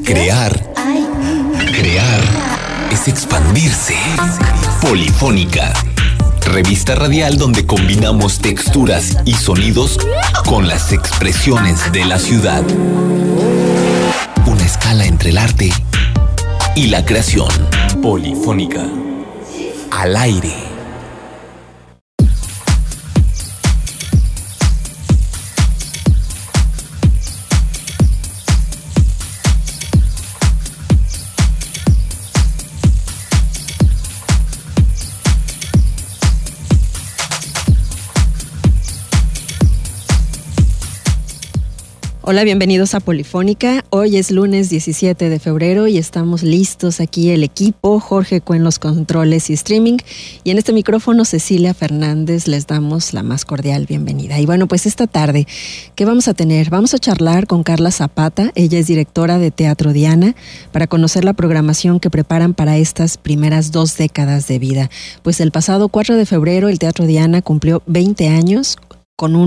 Crear es expandirse. Polifónica, revista radial donde combinamos texturas y sonidos con las expresiones de la ciudad. Una escala entre el arte y la creación. Polifónica, al aire. Hola, bienvenidos a Polifónica. Hoy es lunes 17 de febrero y estamos listos aquí el equipo, Jorge Cuen los controles y streaming, y en este micrófono Cecilia Fernández. Les damos la más cordial bienvenida. Y bueno, pues esta tarde, ¿qué vamos a tener? Vamos a charlar con Carla Zapata, ella es directora de Teatro Diana, para conocer la programación que preparan para estas primeras 2 décadas de vida. Pues el pasado 4 de febrero el Teatro Diana cumplió 20 años, como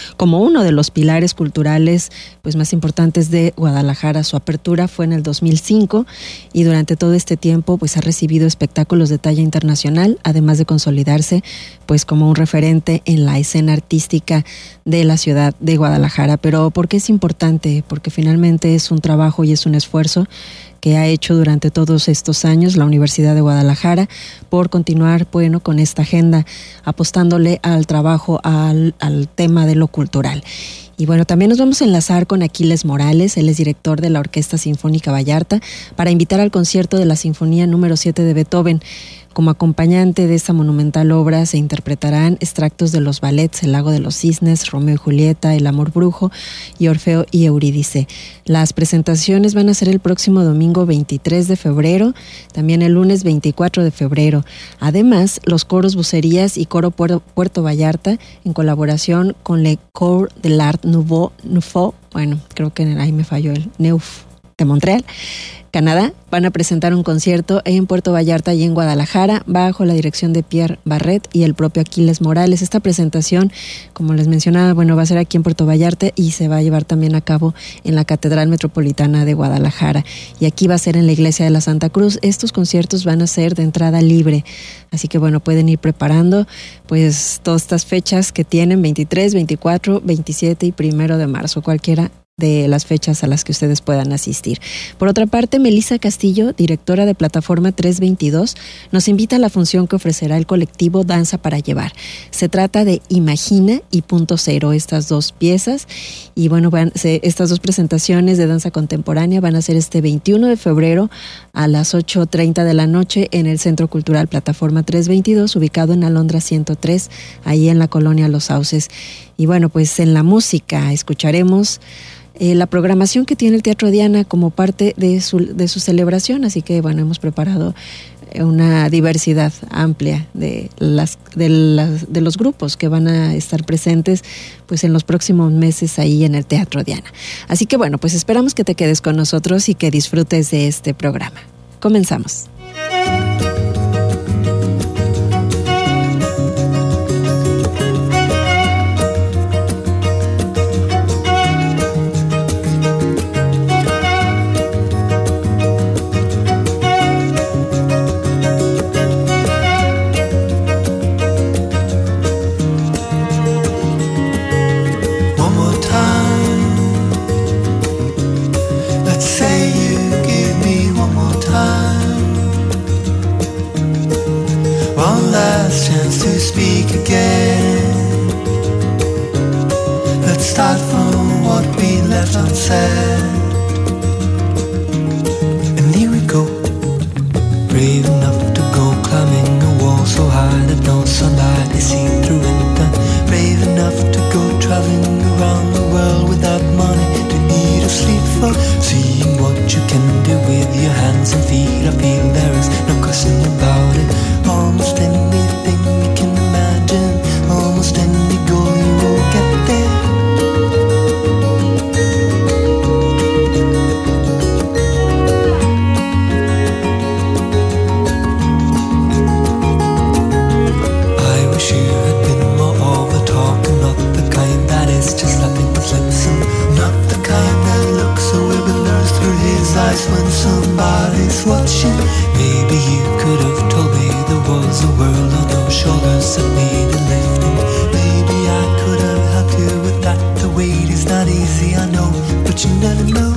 uno de los pilares culturales pues más importantes de Guadalajara. Su apertura fue en el 2005 y durante todo este tiempo pues ha recibido espectáculos de talla internacional, además de consolidarse pues como un referente en la escena artística de la ciudad de Guadalajara. Pero ¿por qué es importante? Porque finalmente es un trabajo y es un esfuerzo que ha hecho durante todos estos años la Universidad de Guadalajara por continuar, bueno, con esta agenda, apostándole al trabajo, al tema de lo cultural. Y bueno, también nos vamos a enlazar con Aquiles Morales, él es director de la Orquesta Sinfónica Vallarta, para invitar al concierto de la Sinfonía número 7 de Beethoven. Como acompañante de esta monumental obra se interpretarán extractos de los ballets El Lago de los Cisnes, Romeo y Julieta, El Amor Brujo y Orfeo y Eurídice. Las presentaciones van a ser el próximo domingo 23 de febrero, también el lunes 24 de febrero. Además, los coros Bucerías y Coro Puerto Vallarta, en colaboración con Le Cours de l'Art Nouveau, bueno, creo que ahí me falló el Neuf de Montreal, Canadá, van a presentar un concierto en Puerto Vallarta y en Guadalajara bajo la dirección de Pierre Barret y el propio Aquiles Morales. Esta presentación, como les mencionaba, bueno, va a ser aquí en Puerto Vallarta y se va a llevar también a cabo en la Catedral Metropolitana de Guadalajara. Y aquí va a ser en la Iglesia de la Santa Cruz. Estos conciertos van a ser de entrada libre, así que bueno, pueden ir preparando pues todas estas fechas que tienen, 23, 24, 27 y 1 de marzo, cualquiera de las fechas a las que ustedes puedan asistir. Por otra parte, Melissa Castillo, directora de Plataforma 322, nos invita a la función que ofrecerá el colectivo Danza para Llevar. Se trata de Imagina y Punto Cero, estas 2 piezas. Y bueno, estas 2 presentaciones de danza contemporánea van a ser este 21 de febrero a las 8:30 de la noche en el Centro Cultural Plataforma 322, ubicado en Alondra 103, ahí en la colonia Los Sauces. Y bueno, pues en la música escucharemos la programación que tiene el Teatro Diana como parte de su celebración, así que bueno, hemos preparado una diversidad amplia de los grupos que van a estar presentes pues en los próximos meses ahí en el Teatro Diana. Así que bueno, pues esperamos que te quedes con nosotros y que disfrutes de este programa. Comenzamos. notice when somebody's watching. Maybe you could have told me there was a world on your shoulders that needed lifting. Maybe I could have helped you with that. The weight is not easy, I know, but you never know.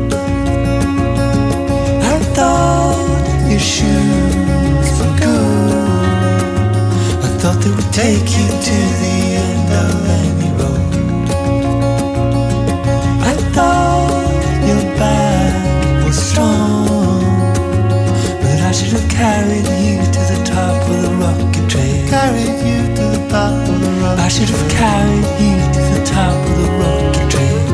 I thought your shoes were good. I thought they would take you to the end of any road. I thought your back was strong, but I should have carried you to the top of the rocket train. Carried you to the top of the rocket train. I should have carried you to the top of the rocket train.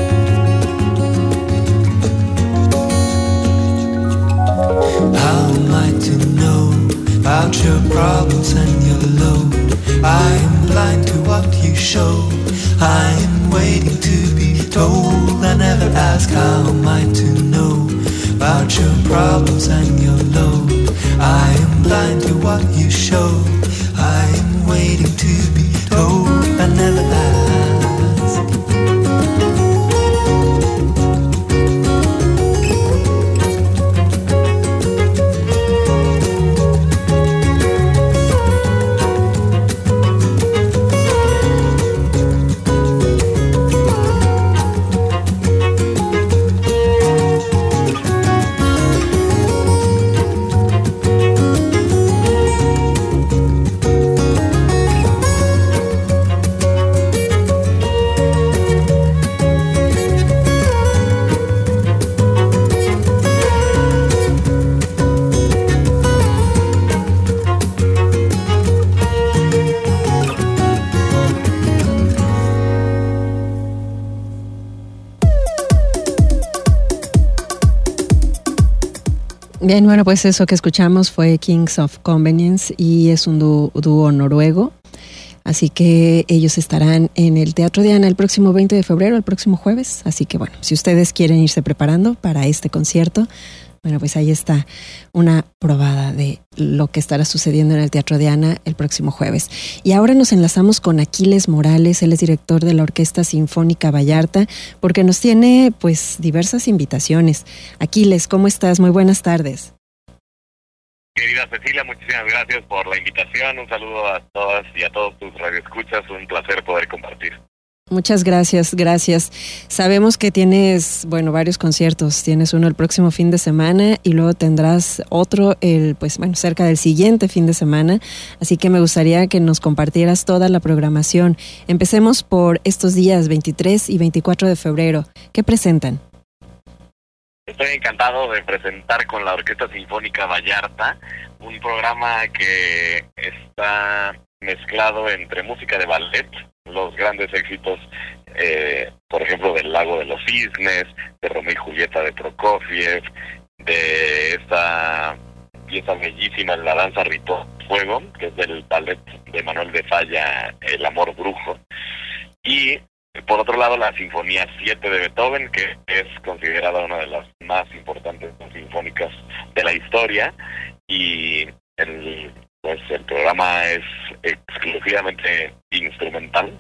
How am I to know about your problems and your load? I am blind to what you show. I am waiting to be told. I never ask how am I to know about your problems and your load. I am blind to what you show. I am waiting to be told. I never ask. Bien, bueno, pues eso que escuchamos fue Kings of Convenience y es un dúo noruego. Así que ellos estarán en el Teatro Diana el próximo 20 de febrero, el próximo jueves. Así que bueno, si ustedes quieren irse preparando para este concierto, bueno, pues ahí está una probada de lo que estará sucediendo en el Teatro Diana el próximo jueves. Y ahora nos enlazamos con Aquiles Morales, él es director de la Orquesta Sinfónica Vallarta, porque nos tiene pues diversas invitaciones. Aquiles, ¿cómo estás? Muy buenas tardes. Querida Cecilia, muchísimas gracias por la invitación. Un saludo a todas y a todos tus radioescuchas. Un placer poder compartir. Muchas gracias, gracias. Sabemos que tienes, bueno, varios conciertos. Tienes uno el próximo fin de semana y luego tendrás otro cerca del siguiente fin de semana. Así que me gustaría que nos compartieras toda la programación. Empecemos por estos días 23 y 24 de febrero. ¿Qué presentan? Estoy encantado de presentar con la Orquesta Sinfónica Vallarta un programa que está mezclado entre música de ballet, los grandes éxitos, por ejemplo, del Lago de los Cisnes, de Romeo y Julieta de Prokofiev, de esta pieza bellísima, La Danza Rito Fuego, que es del ballet de Manuel de Falla, El Amor Brujo, y por otro lado la Sinfonía 7 de Beethoven, que es considerada una de las más importantes sinfónicas de la historia, y el programa es exclusivamente instrumental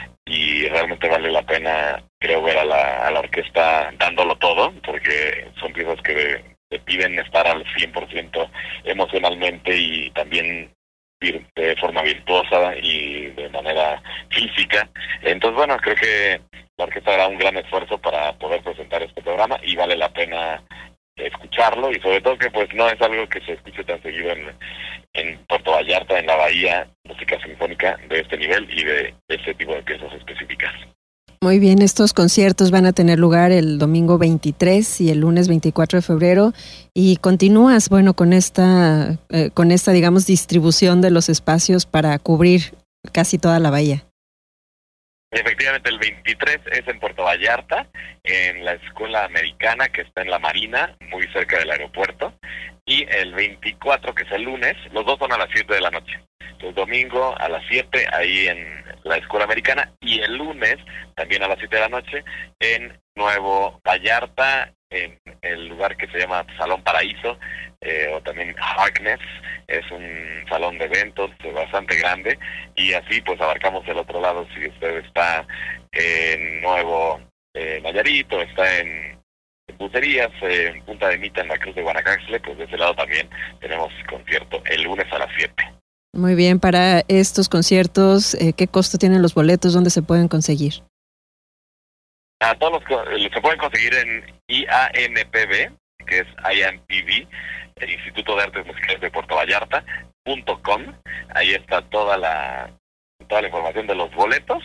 y realmente vale la pena, creo, ver a la orquesta dándolo todo, porque son piezas que te piden estar al 100% emocionalmente y también de forma virtuosa y de manera física. Entonces, bueno, creo que la orquesta hará un gran esfuerzo para poder presentar este programa y vale la pena escucharlo, y sobre todo que pues no es algo que se escuche tan seguido en Puerto Vallarta, en la Bahía, música sinfónica de este nivel y de este tipo de piezas específicas. Muy bien, estos conciertos van a tener lugar el domingo 23 y el lunes 24 de febrero, y continúas, bueno, con esta, digamos, distribución de los espacios para cubrir casi toda la bahía. Efectivamente, el 23 es en Puerto Vallarta, en la Escuela Americana, que está en la Marina, muy cerca del aeropuerto, y el 24, que es el lunes, los dos son a las 7 de la noche. El domingo a las 7, ahí en la Escuela Americana, y el lunes, también a las 7 de la noche, en Nuevo Vallarta, en el lugar que se llama Salón Paraíso, o también Harkness. Es un salón de eventos bastante grande, y así pues abarcamos el otro lado. Si usted está en Nuevo Nayarit o está en Bucerías, en Punta de Mita, en la Cruz de Guanacaxtle, pues de ese lado también tenemos concierto el lunes a las 7. Muy bien, para estos conciertos, ¿qué costo tienen los boletos? ¿Dónde se pueden conseguir? A todos se pueden conseguir en IANPB, que es IANPB, el Instituto de Artes Musicales de Puerto Vallarta.com. Ahí está toda la información de los boletos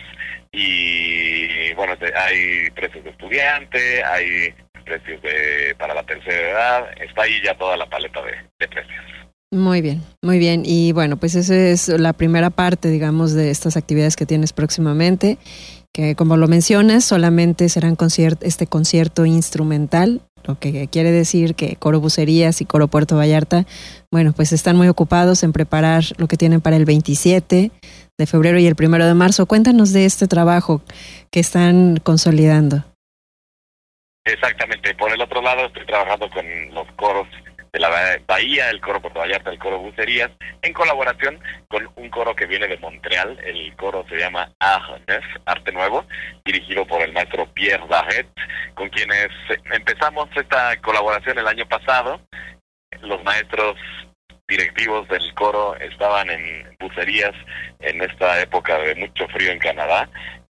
y bueno, hay precios de estudiante, hay precios para la tercera edad, está ahí ya toda la paleta de precios. Muy bien. Y bueno, pues esa es la primera parte, digamos, de estas actividades que tienes próximamente, que como lo mencionas, solamente serán este concierto instrumental, lo que quiere decir que Coro Bucerías y Coro Puerto Vallarta, bueno, pues están muy ocupados en preparar lo que tienen para el 27 de febrero y el 1 de marzo. Cuéntanos de este trabajo que están consolidando. Exactamente. Por el otro lado, estoy trabajando con los coros de la Bahía, el Coro Puerto Vallarta, el Coro Bucerías, en colaboración con un coro que viene de Montreal. El coro se llama Art Neuf, Arte Nuevo, dirigido por el maestro Pierre Barret, con quienes empezamos esta colaboración el año pasado. Los maestros directivos del coro estaban en Bucerías en esta época de mucho frío en Canadá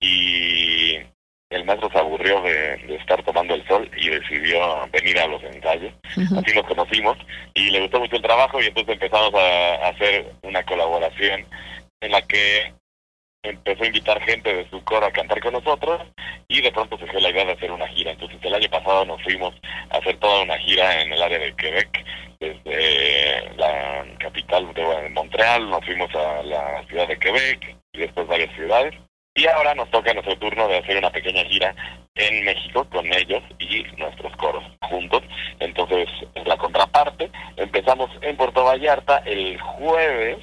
y el maestro se aburrió de estar tomando el sol y decidió venir a los ensayos. Uh-huh. Así nos conocimos y le gustó mucho el trabajo y entonces empezamos a hacer una colaboración en la que empezó a invitar gente de su coro a cantar con nosotros y de pronto surgió la idea de hacer una gira. Entonces el año pasado nos fuimos a hacer toda una gira en el área de Quebec, desde la capital de Montreal, nos fuimos a la ciudad de Quebec y después varias ciudades. Y ahora nos toca nuestro turno de hacer una pequeña gira en México con ellos y nuestros coros juntos. Entonces, es la contraparte. Empezamos en Puerto Vallarta el jueves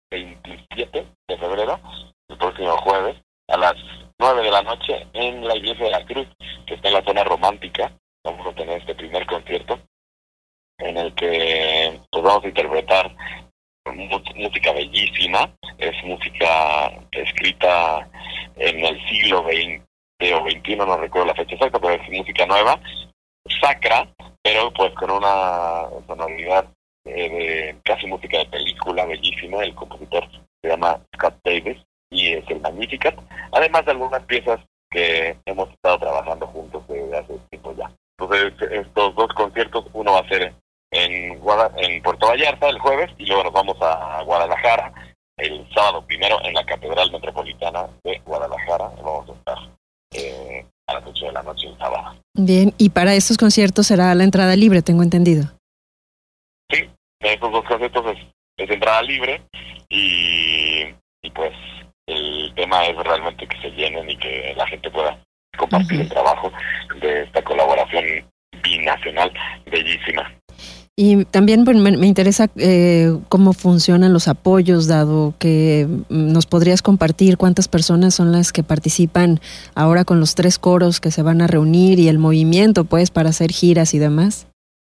27 de febrero, el próximo jueves, a las 9 de la noche en la Iglesia de la Cruz, que está en la zona romántica. Vamos a tener este primer concierto en el que pues, vamos a interpretar música bellísima. Es música escrita en el siglo XX o XXI, no recuerdo la fecha exacta, pero es música nueva, sacra, pero pues con una sonoridad de casi música de película, bellísima. El compositor se llama Scott Davis y es el Magnificat, además de algunas piezas que hemos estado trabajando juntos desde hace tiempo ya. Entonces estos dos conciertos, uno va a ser en Puerto Vallarta el jueves y luego nos vamos a Guadalajara el sábado primero en la Catedral Metropolitana de Guadalajara. Vamos a estar a las 8 de la noche el sábado. Bien, y para estos conciertos será la entrada libre, tengo entendido. Sí, estos dos conciertos es entrada libre y pues el tema es realmente que se llenen y que la gente pueda compartir uh-huh. el trabajo de esta colaboración binacional bellísima. Y también pues, me interesa cómo funcionan los apoyos, dado que nos podrías compartir cuántas personas son las que participan ahora con los 3 coros que se van a reunir y el movimiento pues para hacer giras y demás.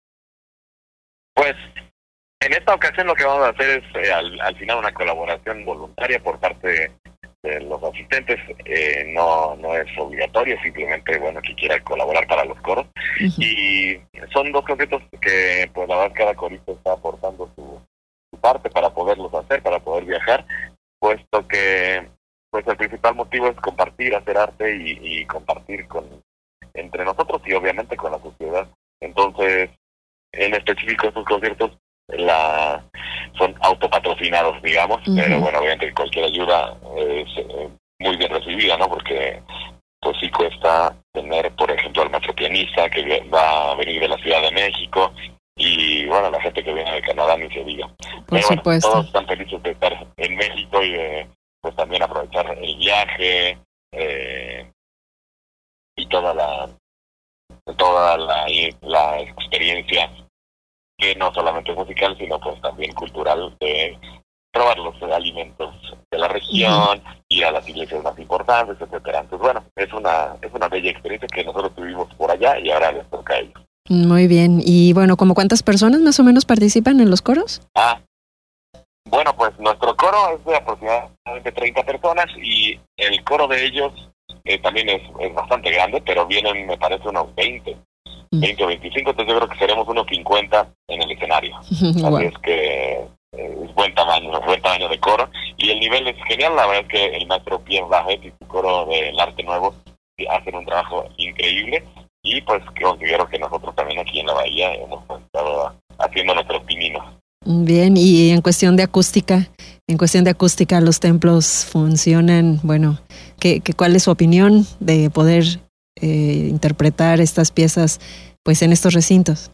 Pues en esta ocasión lo que vamos a hacer es al final una colaboración voluntaria por parte de los asistentes. No es obligatorio, simplemente bueno que quiera colaborar para los coros. Uh-huh. Y son 2 conciertos que pues la verdad cada corista está aportando su parte para poderlos hacer, para poder viajar, puesto que pues el principal motivo es compartir, hacer arte y compartir entre nosotros y obviamente con la sociedad. Entonces en específico estos conciertos son autopatrocinados, digamos, uh-huh. pero bueno, obviamente cualquier ayuda es muy bien recibida, ¿no? Porque pues sí cuesta tener, por ejemplo, al maestro pianista que va a venir de la Ciudad de México y bueno, la gente que viene de Canadá ni se diga. Por supuesto. Todos están felices de estar en México y de pues también aprovechar el viaje y toda la experiencia, que no solamente es musical, sino pues también cultural, de probar los alimentos de la región, ir a las iglesias más importantes, etcétera. Entonces, bueno, es una bella experiencia que nosotros tuvimos por allá y ahora les toca a ellos. Muy bien. Y bueno, ¿como cuántas personas más o menos participan en los coros? Bueno, pues nuestro coro es de aproximadamente 30 personas y el coro de ellos también es bastante grande, pero vienen, me parece, unos 20. 20 o 25, entonces yo creo que seremos unos 50 en el escenario. Wow. Así es que es buen tamaño de coro, y el nivel es genial. La verdad es que el maestro Pierre Bajet y su coro del Arte Nuevo hacen un trabajo increíble, y pues considero que nosotros también aquí en la Bahía hemos estado haciendo nuestros pininos. Bien, y en cuestión de acústica, los templos funcionan, bueno, ¿cuál es su opinión de poder interpretar estas piezas pues en estos recintos?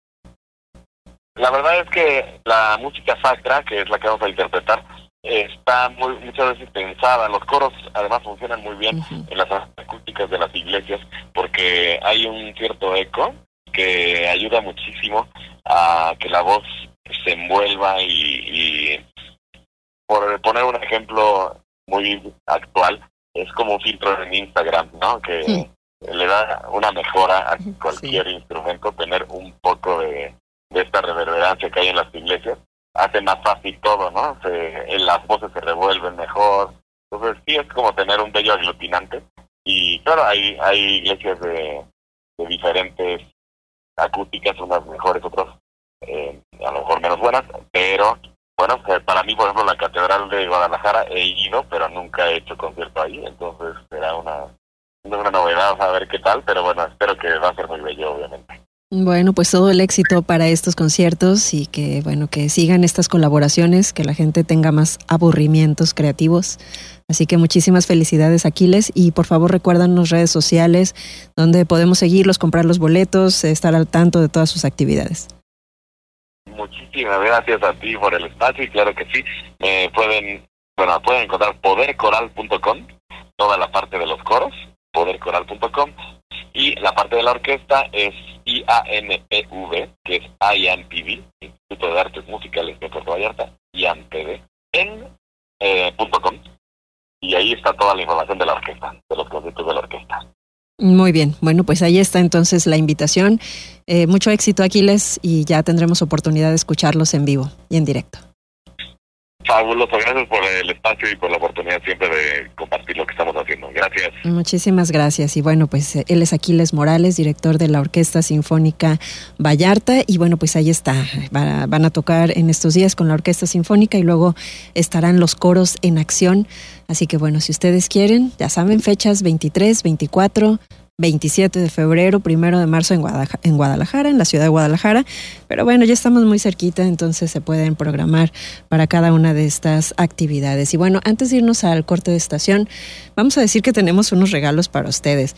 La verdad es que la música sacra, que es la que vamos a interpretar, está muchas veces pensada. Los coros además funcionan muy bien en las acústicas de las iglesias, porque hay un cierto eco que ayuda muchísimo a que la voz se envuelva, y por poner un ejemplo muy actual, es como un filtro en Instagram, ¿no? Que le da una mejora a cualquier instrumento, tener un poco de esta reverberancia que hay en las iglesias. Hace más fácil todo, ¿no? Las voces se revuelven mejor. Entonces sí, es como tener un bello aglutinante. Y claro, hay iglesias de diferentes acústicas, unas mejores, otras a lo mejor menos buenas, pero bueno, para mí, por ejemplo, la Catedral de Guadalajara he ido, pero nunca he hecho concierto ahí, entonces será una novedad, a ver qué tal, pero bueno, espero que va a ser muy bello, obviamente. Bueno, pues todo el éxito para estos conciertos, y que bueno, que sigan estas colaboraciones, que la gente tenga más aburrimientos creativos. Así que muchísimas felicidades, Aquiles, y por favor recuérdanos redes sociales donde podemos seguirlos, comprar los boletos, estar al tanto de todas sus actividades. Muchísimas gracias a ti por el espacio, y claro que sí, pueden encontrar podercoral.com, toda la parte de los coros, podercoral.com, y la parte de la orquesta es IANPV, que es IANPV, Instituto de Artes Musicales de Puerto Vallarta, IANPV, .com, y ahí está toda la información de la orquesta, de los conciertos de la orquesta. Muy bien, bueno, pues ahí está entonces la invitación. Mucho éxito, Aquiles, y ya tendremos oportunidad de escucharlos en vivo y en directo. Fabuloso, gracias por el espacio y por la oportunidad siempre de compartir lo que estamos haciendo. Gracias. Muchísimas gracias. Y bueno, pues él es Aquiles Morales, director de la Orquesta Sinfónica Vallarta, y bueno, pues ahí está. Van a tocar en estos días con la Orquesta Sinfónica, y luego estarán los coros en acción. Así que bueno, si ustedes quieren, ya saben, fechas 23, 24, 27 de febrero, 1 de marzo en Guadalajara, en la ciudad de Guadalajara. Pero bueno, ya estamos muy cerquita, entonces se pueden programar para cada una de estas actividades. Y bueno, antes de irnos al corte de estación, vamos a decir que tenemos unos regalos para ustedes.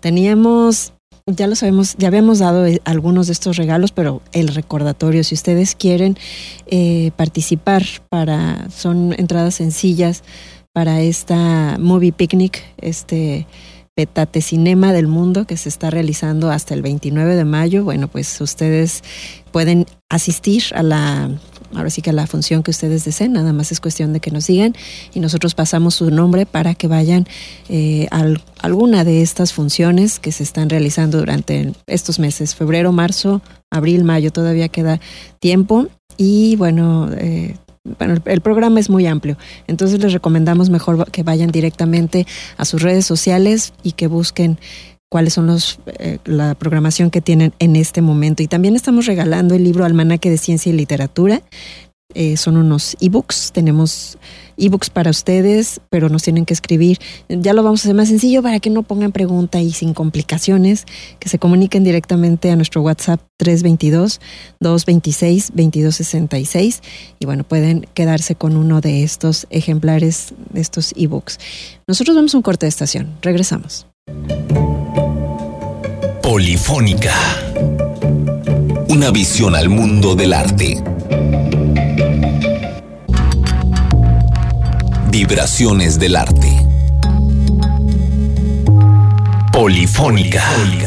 Ya lo sabemos, ya habíamos dado algunos de estos regalos, pero el recordatorio, si ustedes quieren participar, son entradas sencillas para esta Movie Picnic, Petate Cinema del Mundo, que se está realizando hasta el 29 de mayo. Bueno, pues ustedes pueden asistir ahora sí que a la función que ustedes deseen. Nada más es cuestión de que nos digan, y nosotros pasamos su nombre para que vayan a alguna de estas funciones que se están realizando durante estos meses, febrero, marzo, abril, mayo. Todavía queda tiempo, y bueno, el programa es muy amplio, entonces les recomendamos mejor que vayan directamente a sus redes sociales y que busquen cuáles son la programación que tienen en este momento. Y también estamos regalando el libro Almanaque de Ciencia y Literatura. Son unos ebooks, tenemos ebooks para ustedes, pero nos tienen que escribir. Ya lo vamos a hacer más sencillo para que no pongan pregunta y sin complicaciones, que se comuniquen directamente a nuestro WhatsApp 322-226-2266, y bueno, pueden quedarse con uno de estos ejemplares de estos ebooks. Nosotros vamos a un corte de estación, regresamos. Polifónica, una visión al mundo del arte. Vibraciones del arte. Polifónica.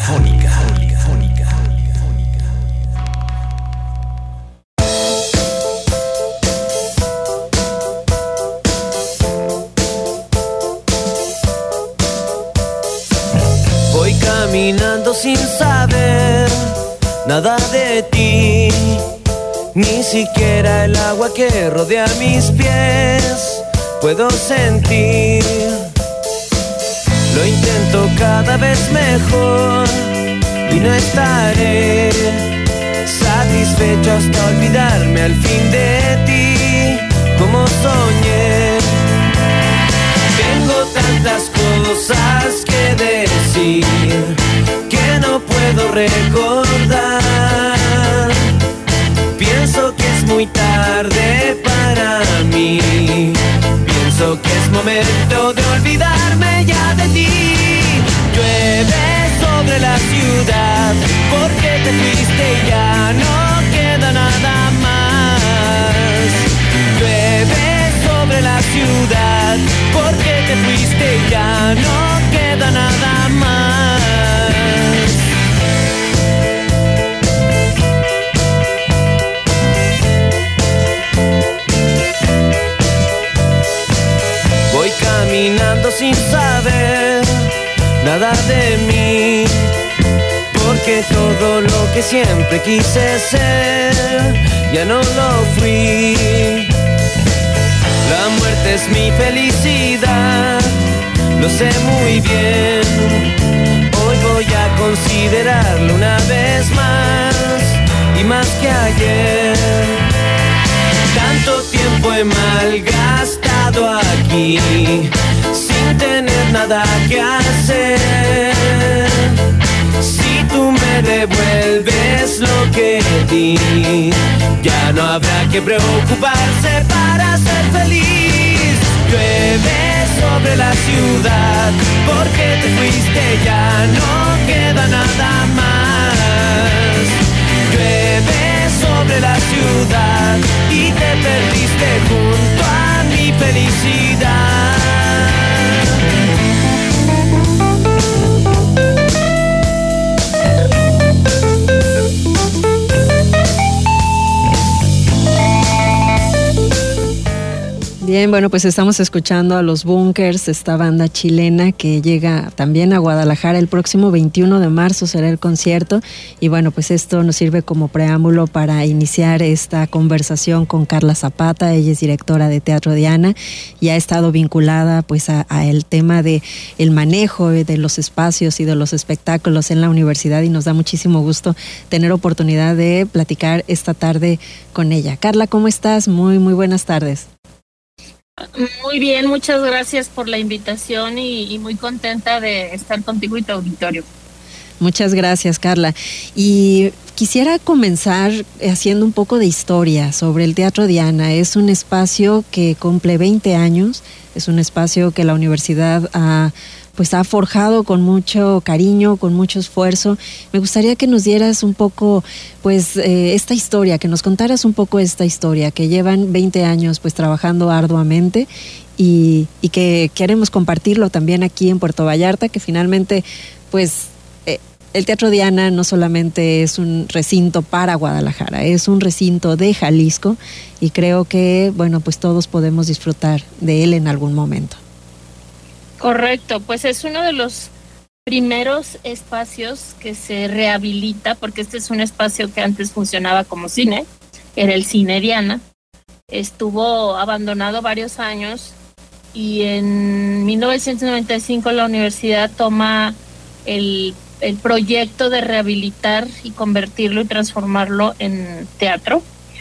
Voy caminando sin saber nada de ti, ni siquiera el agua que rodea mis pies puedo sentir. Lo intento cada vez mejor, y no estaré satisfecho hasta olvidarme al fin de ti, como soñé. Tengo tantas cosas que decir que no puedo recordar. Pienso que es muy tarde para mí. Pienso que es momento de olvidarme ya de ti. Llueve sobre la ciudad porque te fuiste y ya no queda nada más. Llueve sobre la ciudad porque te fuiste y ya no queda nada más. Voy caminando sin saber nada de mí, porque todo lo que siempre quise ser ya no lo fui. La muerte es mi felicidad, lo sé muy bien. Hoy voy a considerarlo una vez más y más que ayer. Tanto tiempo he malgastado aquí sin tener nada que hacer. Si tú me devuelves lo que di, ya no habrá que preocuparse para ser feliz. Llueve sobre la ciudad porque te fuiste, ya no queda nada más. Llueve sobre la ciudad y te perdiste junto a mi felicidad. Bien, bueno, pues estamos escuchando a Los Bunkers, esta banda chilena que llega también a Guadalajara el próximo 21 de marzo, será el concierto. Y bueno, pues esto nos sirve como preámbulo para iniciar esta conversación con Carla Zapata. Ella es directora de Teatro Diana y ha estado vinculada pues a el tema de el manejo de los espacios y de los espectáculos en la universidad, y nos da muchísimo gusto tener oportunidad de platicar esta tarde con ella. Carla, ¿cómo estás? Muy buenas tardes. Muy bien, muchas gracias por la invitación y muy contenta de estar contigo y tu auditorio. Muchas gracias, Carla. Y quisiera comenzar haciendo un poco de historia sobre el Teatro Diana. Es un espacio que cumple 20 años, es un espacio que la universidad ha forjado con mucho cariño, con mucho esfuerzo. Me gustaría que nos dieras un poco, esta historia, que nos contaras un poco esta historia, que llevan 20 años, trabajando arduamente y que queremos compartirlo también aquí en Puerto Vallarta, que finalmente, el Teatro Diana no solamente es un recinto para Guadalajara, es un recinto de Jalisco, y creo que, todos podemos disfrutar de él en algún momento. Correcto, pues es uno de los primeros espacios que se rehabilita, porque este es un espacio que antes funcionaba como cine, era el Cine Diana. Estuvo abandonado varios años y en 1995 la universidad toma el proyecto de rehabilitar y convertirlo y transformarlo en teatro.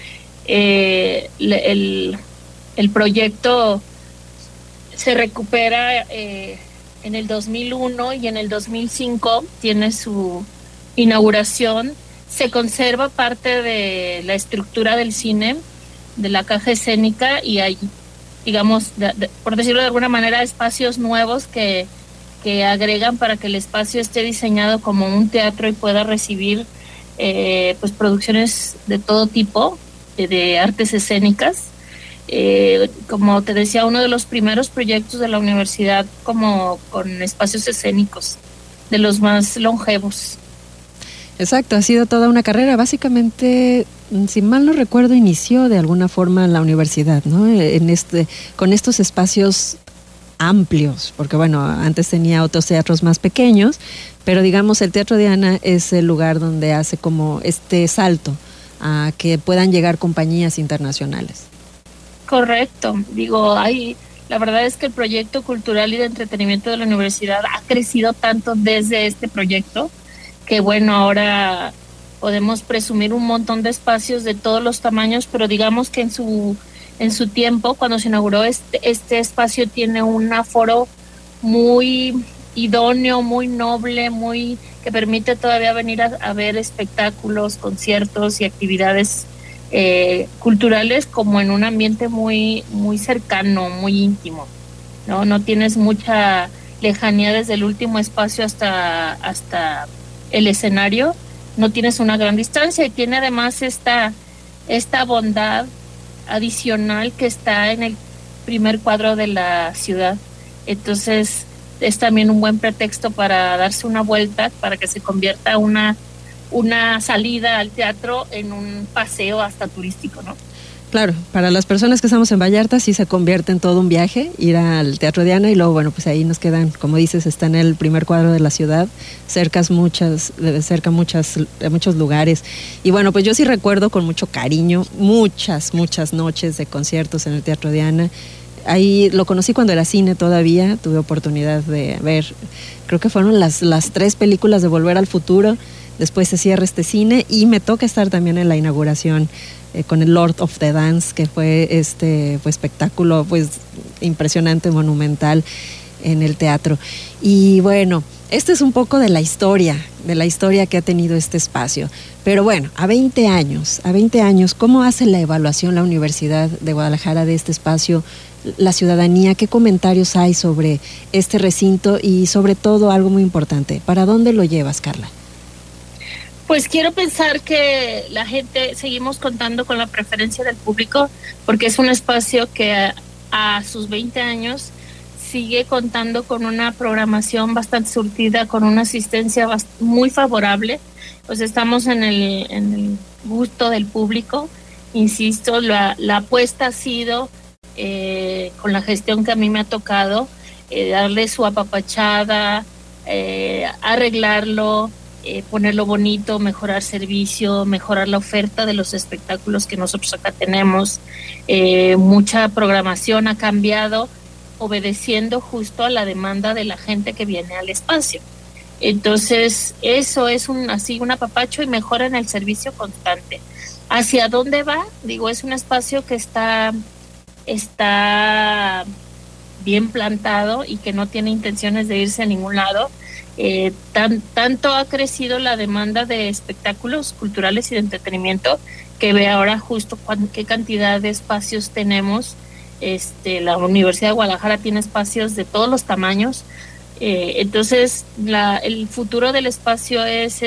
El proyecto se recupera en el 2001 y en el 2005 tiene su inauguración. Se conserva parte de la estructura del cine, de la caja escénica, y hay, digamos, por decirlo de alguna manera, espacios nuevos que agregan para que el espacio esté diseñado como un teatro y pueda recibir producciones de todo tipo, de artes escénicas. Como te decía, uno de los primeros proyectos de la universidad como con espacios escénicos, de los más longevos. Exacto, ha sido toda una carrera. Básicamente, si mal no recuerdo, inició de alguna forma la universidad, ¿no? Con estos espacios amplios, porque antes tenía otros teatros más pequeños, pero digamos el Teatro Diana es el lugar donde hace como este salto a que puedan llegar compañías internacionales. Correcto, la verdad es que el proyecto cultural y de entretenimiento de la universidad ha crecido tanto desde este proyecto que bueno, ahora podemos presumir un montón de espacios de todos los tamaños, pero digamos que en su tiempo, cuando se inauguró este espacio, tiene un aforo muy idóneo, muy noble, muy que permite todavía venir a ver espectáculos, conciertos y actividades culturales como en un ambiente muy muy cercano, muy íntimo. No tienes mucha lejanía desde el último espacio hasta el escenario, no tienes una gran distancia, y tiene además esta bondad adicional que está en el primer cuadro de la ciudad. Entonces es también un buen pretexto para darse una vuelta, para que se convierta una salida al teatro en un paseo hasta turístico, ¿no? Claro, para las personas que estamos en Vallarta sí se convierte en todo un viaje ir al Teatro Diana, y luego, bueno, pues ahí nos quedan, como dices, está en el primer cuadro de la ciudad, cerca muchos lugares. Y bueno, pues yo sí recuerdo con mucho cariño muchas noches de conciertos en el Teatro Diana. Ahí lo conocí cuando era cine todavía, tuve oportunidad de ver, creo que fueron las 3 películas de Volver al Futuro. Después se cierra este cine y me toca estar también en la inauguración con el Lord of the Dance, que fue espectáculo impresionante, monumental en el teatro. Y bueno, este es un poco de la historia que ha tenido este espacio. Pero bueno, a 20 años, ¿cómo hace la evaluación la Universidad de Guadalajara de este espacio? La ciudadanía, ¿qué comentarios hay sobre este recinto? Y sobre todo, algo muy importante, ¿para dónde lo llevas, Carla? Pues quiero pensar que la gente, seguimos contando con la preferencia del público, porque es un espacio que a sus 20 años sigue contando con una programación bastante surtida, con una asistencia muy favorable. Pues estamos en el gusto del público. Insisto, la apuesta ha sido, con la gestión que a mí me ha tocado, darle su apapachada, arreglarlo, ponerlo bonito, mejorar servicio, mejorar la oferta de los espectáculos que nosotros acá tenemos. Mucha programación ha cambiado obedeciendo justo a la demanda de la gente que viene al espacio. Entonces, eso es un apapacho y mejora en el servicio constante. ¿Hacia dónde va? Digo, es un espacio que está bien plantado y que no tiene intenciones de irse a ningún lado. Tanto ha crecido la demanda de espectáculos culturales y de entretenimiento, que ve ahora justo qué cantidad de espacios tenemos. La Universidad de Guadalajara tiene espacios de todos los tamaños. Entonces el futuro del espacio es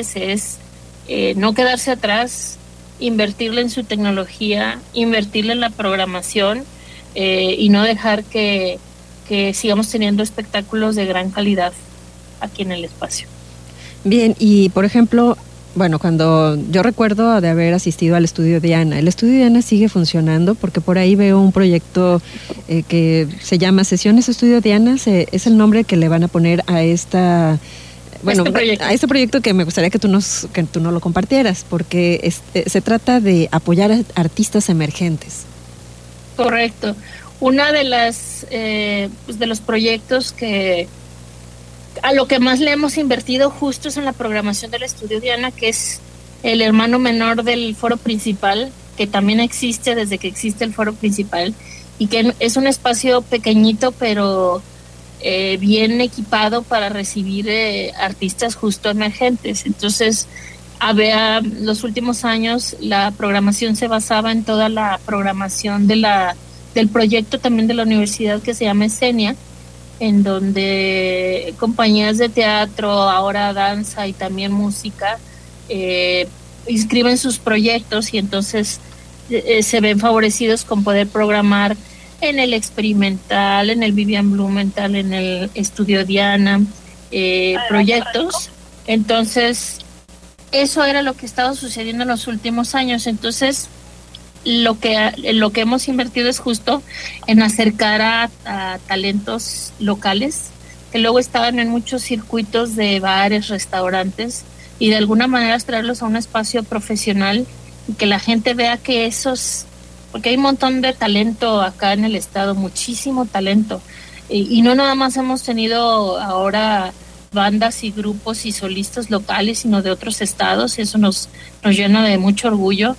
no quedarse atrás, invertirle en su tecnología, invertirle en la programación, y no dejar que sigamos teniendo espectáculos de gran calidad aquí en el espacio. Bien, y por ejemplo, bueno, cuando yo recuerdo de haber asistido al Estudio Diana, ¿el Estudio Diana sigue funcionando? Porque por ahí veo un proyecto que se llama Sesiones Estudio Diana, es el nombre que le van a poner a a este proyecto, que me gustaría que tú nos lo compartieras, porque se trata de apoyar a artistas emergentes. Correcto. Una de de los proyectos que a lo que más le hemos invertido justo es en la programación del Estudio Diana, que es el hermano menor del foro principal, que también existe desde que existe el foro principal, y que es un espacio pequeñito pero bien equipado para recibir artistas justo emergentes. Entonces, los últimos años la programación se basaba en toda la programación del proyecto también de la universidad, que se llama Escenia, en donde compañías de teatro, ahora danza y también música, inscriben sus proyectos, y entonces se ven favorecidos con poder programar en el Experimental, en el Vivian Blumenthal, en el Estudio Diana, proyectos. Entonces, eso era lo que estaba sucediendo en los últimos años. Entonces, lo que hemos invertido es justo en acercar a talentos locales que luego estaban en muchos circuitos de bares, restaurantes, y de alguna manera traerlos a un espacio profesional y que la gente vea que porque hay un montón de talento acá en el estado, muchísimo talento, y no nada más hemos tenido ahora bandas y grupos y solistas locales, sino de otros estados. Eso nos llena de mucho orgullo.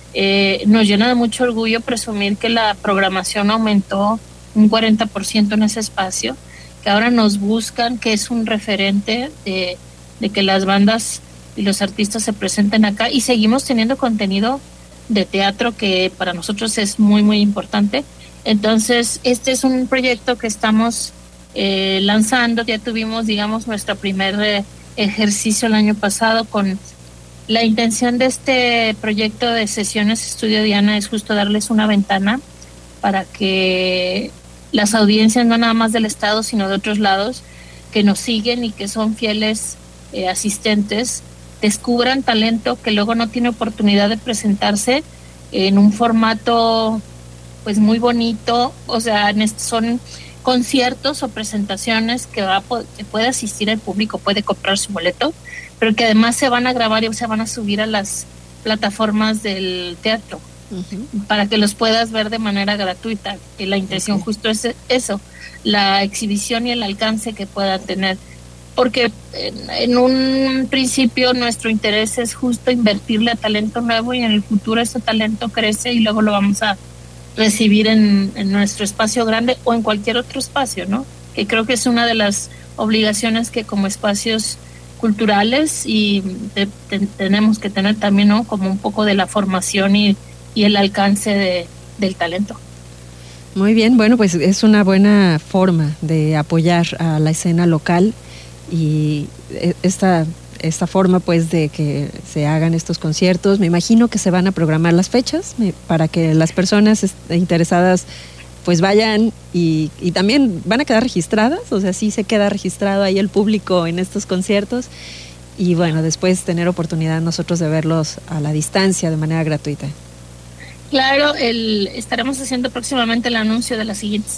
Nos llena de mucho orgullo presumir que la programación aumentó un 40% en ese espacio, que ahora nos buscan, que es un referente de que las bandas y los artistas se presenten acá, y seguimos teniendo contenido de teatro que para nosotros es muy, muy importante. Entonces, este es un proyecto que estamos lanzando. Ya tuvimos, digamos, nuestro primer ejercicio el año pasado. Con la intención de este proyecto de sesiones Estudio Diana es justo darles una ventana para que las audiencias, no nada más del estado, sino de otros lados, que nos siguen y que son fieles asistentes, descubran talento que luego no tiene oportunidad de presentarse en un formato pues muy bonito. O sea, son conciertos o presentaciones que puede asistir el público, puede comprar su boleto, pero que además se van a grabar y se van a subir a las plataformas del teatro, para que los puedas ver de manera gratuita. Y la intención justo es eso, la exhibición y el alcance que puedan tener. Porque en un principio nuestro interés es justo invertirle a talento nuevo, y en el futuro ese talento crece y luego lo vamos a recibir en nuestro espacio grande o en cualquier otro espacio, ¿no? Que creo que es una de las obligaciones que como espacios culturales y tenemos que tener también, ¿no? Como un poco de la formación y el alcance del talento. Muy bien, bueno, pues es una buena forma de apoyar a la escena local, y esta forma pues de que se hagan estos conciertos. Me imagino que se van a programar las fechas para que las personas interesadas pues vayan, y también van a quedar registradas, o sea, sí se queda registrado ahí el público en estos conciertos, y bueno, después tener oportunidad nosotros de verlos a la distancia de manera gratuita. Claro, estaremos haciendo próximamente el anuncio de los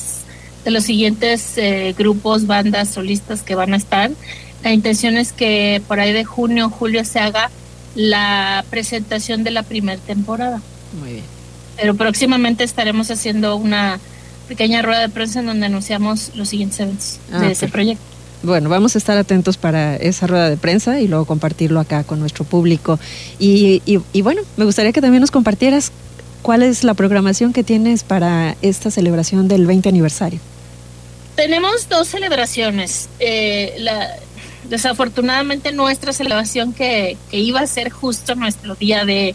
siguientes grupos, bandas, solistas que van a estar. La intención es que por ahí de junio o julio se haga la presentación de la primera temporada. Muy bien. Pero próximamente estaremos haciendo una pequeña rueda de prensa en donde anunciamos los siguientes eventos de ese proyecto. Bueno, vamos a estar atentos para esa rueda de prensa y luego compartirlo acá con nuestro público. Y bueno, me gustaría que también nos compartieras cuál es la programación que tienes para esta celebración del 20 aniversario. Tenemos 2 celebraciones. Desafortunadamente nuestra celebración que iba a ser justo nuestro día de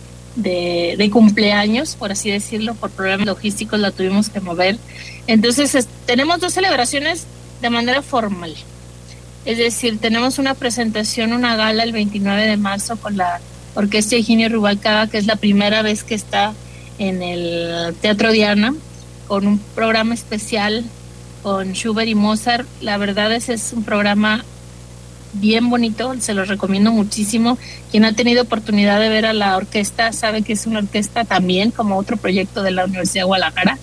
cumpleaños, por así decirlo, por problemas logísticos la tuvimos que mover. Entonces tenemos 2 celebraciones de manera formal. Es decir, tenemos una presentación, una gala el 29 de marzo con la Orquesta Higinio Rubalcaba, que es la primera vez que está en el Teatro Diana, con un programa especial con Schubert y Mozart. La verdad es un programa bien bonito, se los recomiendo muchísimo. Quien ha tenido oportunidad de ver a la orquesta sabe que es una orquesta también, como otro proyecto de la Universidad de Guadalajara,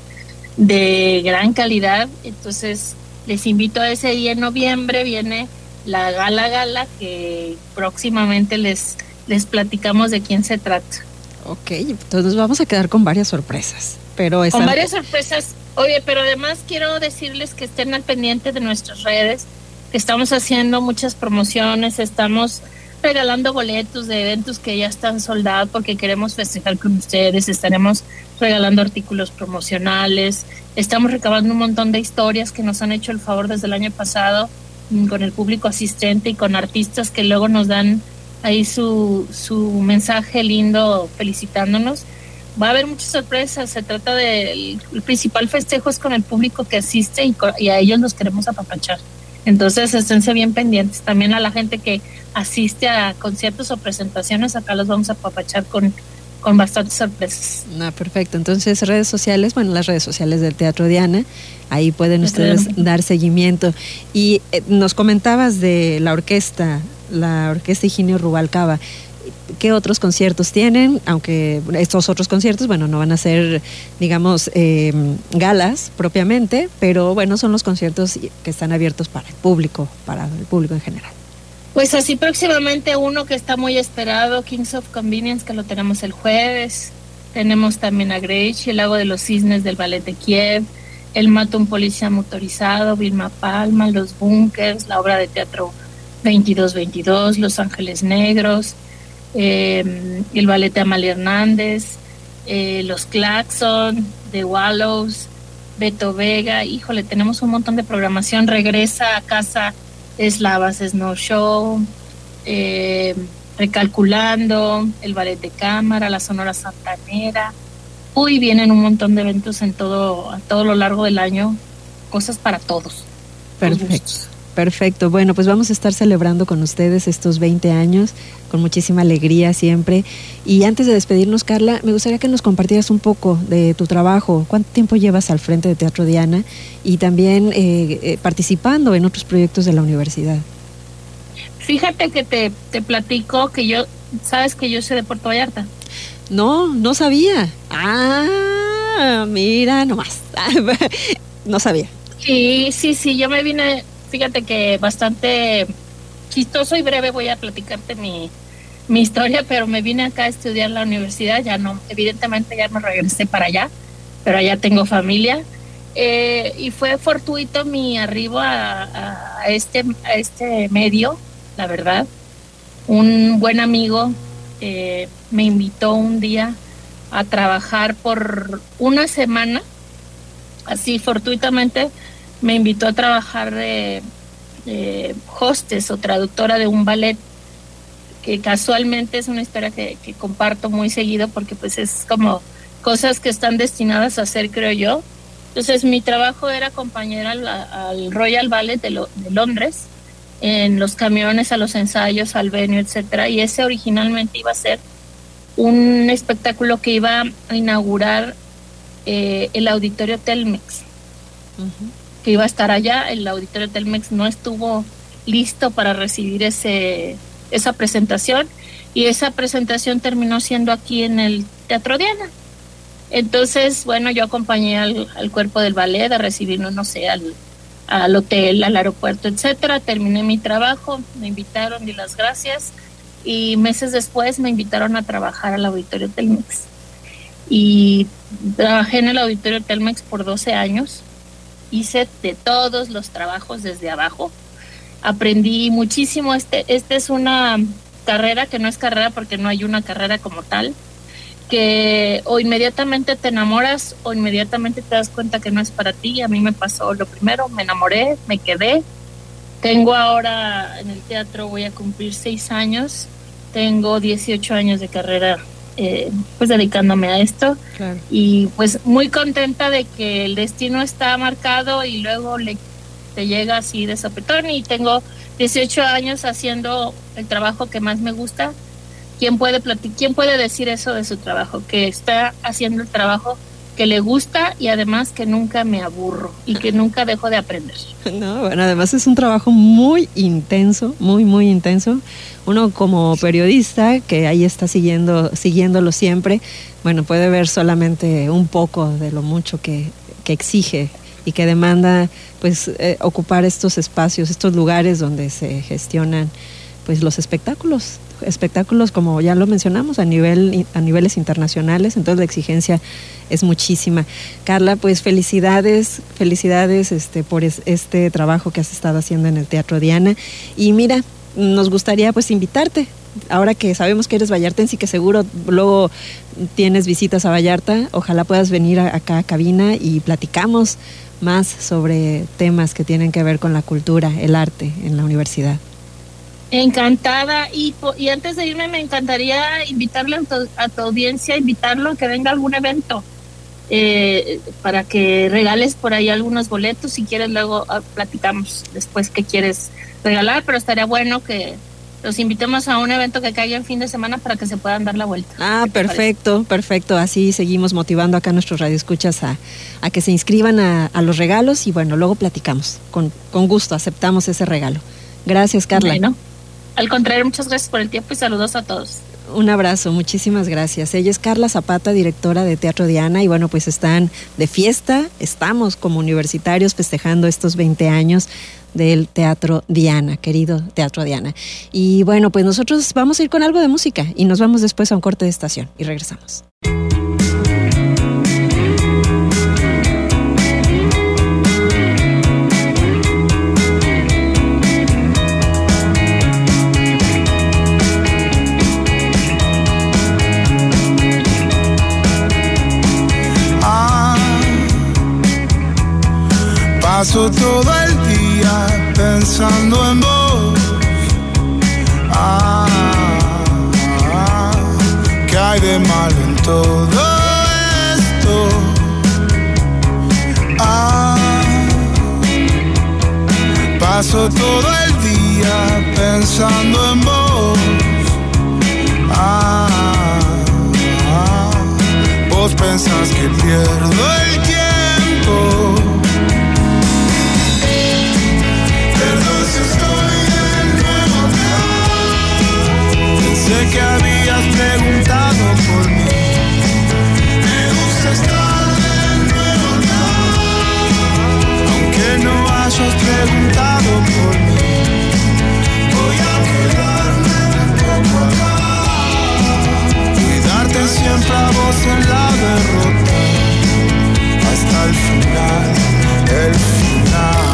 de gran calidad. Entonces les invito a ese día. En noviembre viene la gala que próximamente les platicamos de quién se trata. Ok, entonces nos vamos a quedar con varias sorpresas. Con varias sorpresas. Oye, pero además quiero decirles que estén al pendiente de nuestras redes, que estamos haciendo muchas promociones, estamos regalando boletos de eventos que ya están soldados porque queremos festejar con ustedes, estaremos regalando artículos promocionales, estamos recabando un montón de historias que nos han hecho el favor desde el año pasado con el público asistente y con artistas que luego nos dan ahí su mensaje lindo felicitándonos. Va a haber muchas sorpresas. Se trata el principal festejo es con el público que asiste y a ellos los queremos apapachar. Entonces esténse bien pendientes. También a la gente que asiste a conciertos o presentaciones, acá los vamos a apapachar con bastantes sorpresas. Perfecto. Entonces redes sociales, las redes sociales del Teatro Diana, ahí pueden ustedes dar seguimiento. Y nos comentabas de la Orquesta Higinio Rubalcaba. ¿Qué otros conciertos tienen? Aunque estos otros conciertos, no van a ser, digamos, galas propiamente, pero son los conciertos que están abiertos para el público en general. Pues así próximamente uno que está muy esperado, Kings of Convenience, que lo tenemos el jueves. Tenemos también a Grech, el Lago de los Cisnes del Ballet de Kiev, El Mato un Policía Motorizado, Vilma Palma, Los Bunkers, la obra de teatro 2222, Los Ángeles Negros, el ballet de Amalia Hernández, Los Claxon, The Wallows, Beto Vega. Híjole, tenemos un montón de programación. Regresa a casa Eslavas Snow Show, Recalculando, el ballet de cámara, la Sonora Santanera. Uy, vienen un montón de eventos a todo lo largo del año, cosas para todos. Perfecto. Bueno, pues vamos a estar celebrando con ustedes estos 20 años con muchísima alegría siempre. Y antes de despedirnos, Carla, me gustaría que nos compartieras un poco de tu trabajo. ¿Cuánto tiempo llevas al frente de Teatro Diana y también participando en otros proyectos de la universidad? Fíjate que te platico que ¿sabes que yo soy de Puerto Vallarta? No sabía. Ah, mira nomás. No sabía. Sí, yo me vine, fíjate que bastante chistoso y breve, voy a platicarte mi historia, pero me vine acá a estudiar la universidad, ya no, evidentemente ya me regresé para allá, pero allá tengo familia, y fue fortuito mi arribo a este medio, la verdad. Un buen amigo me invitó un día a trabajar por una semana, así fortuitamente me invitó a trabajar de hostess o traductora de un ballet, que casualmente es una historia que comparto muy seguido porque pues es como cosas que están destinadas a hacer, creo yo. Entonces mi trabajo era acompañar al Royal Ballet de Londres en los camiones, a los ensayos, al venue, etcétera, y ese originalmente iba a ser un espectáculo que iba a inaugurar el Auditorio Telmex. Uh-huh. Que iba a estar allá. El Auditorio Telmex no estuvo listo para recibir esa presentación, y esa presentación terminó siendo aquí en el Teatro Diana. Entonces, bueno, yo acompañé al cuerpo del ballet a recibirnos, no sé, al hotel, al aeropuerto, etcétera. Terminé mi trabajo, me invitaron, di las gracias, y meses después me invitaron a trabajar al Auditorio Telmex. Y trabajé en el Auditorio Telmex por 12 años. Hice de todos los trabajos desde abajo. Aprendí muchísimo. Este es una carrera que no es carrera porque no hay una carrera como tal, que o inmediatamente te enamoras o inmediatamente te das cuenta que no es para ti. A mí me pasó lo primero, me enamoré, me quedé. Tengo ahora en el teatro, voy a cumplir 6 años. Tengo 18 años de carrera pues dedicándome a esto. Claro. Y pues muy contenta de que el destino está marcado y luego te llega así de sopetón, y tengo 18 años haciendo el trabajo que más me gusta. ¿Quién puede decir eso de su trabajo? Que está haciendo el trabajo que le gusta y además que nunca me aburro y que nunca dejo de aprender. No, bueno, además es un trabajo muy intenso, muy, muy intenso. Uno como periodista que ahí está siguiéndolo siempre, bueno, puede ver solamente un poco de lo mucho que exige y que demanda, pues, ocupar estos espacios, estos lugares donde se gestionan, pues, los espectáculos como ya lo mencionamos a niveles internacionales. Entonces la exigencia es muchísima. Carla, pues felicidades por este trabajo que has estado haciendo en el Teatro Diana. Y mira, nos gustaría pues invitarte, ahora que sabemos que eres vallartense y que seguro luego tienes visitas a Vallarta, ojalá puedas venir acá a cabina y platicamos más sobre temas que tienen que ver con la cultura, el arte en la universidad. Encantada, y antes de irme me encantaría invitarle a tu audiencia, invitarlo a que venga a algún evento, para que regales por ahí algunos boletos. Si quieres luego platicamos después qué quieres regalar, pero estaría bueno que los invitemos a un evento que caiga en fin de semana para que se puedan dar la vuelta. Ah, perfecto, así seguimos motivando acá a nuestros radioescuchas a que se inscriban a los regalos, y bueno, luego platicamos, con gusto aceptamos ese regalo. Gracias, Carla. Bueno. Al contrario, muchas gracias por el tiempo y saludos a todos. Un abrazo, muchísimas gracias. Ella es Carla Zapata, directora de Teatro Diana, y bueno, pues están de fiesta, estamos como universitarios festejando estos 20 años del Teatro Diana, querido Teatro Diana. Y bueno, pues nosotros vamos a ir con algo de música y nos vamos después a un corte de estación y regresamos. Paso todo el día pensando en vos. ¿Qué hay de malo en todo esto? Paso todo el día pensando en vos. Vos pensás que pierdo el tiempo. Perdón si estoy de nuevo acá. Pensé que habías preguntado por mí. Me gusta estar de nuevo acá. Aunque no hayas preguntado por mí, voy a quedarme un poco acá. Cuidarte siempre a vos en la derrota. Hasta el final, el final.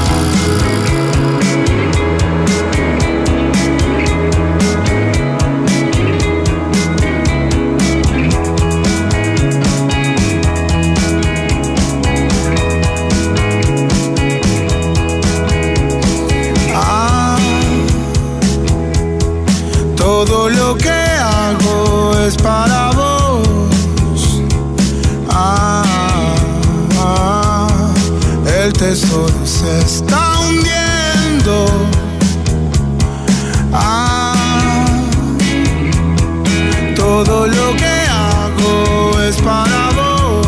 Todo lo que hago es para vos. El tesoro se está hundiendo. Todo lo que hago es para vos.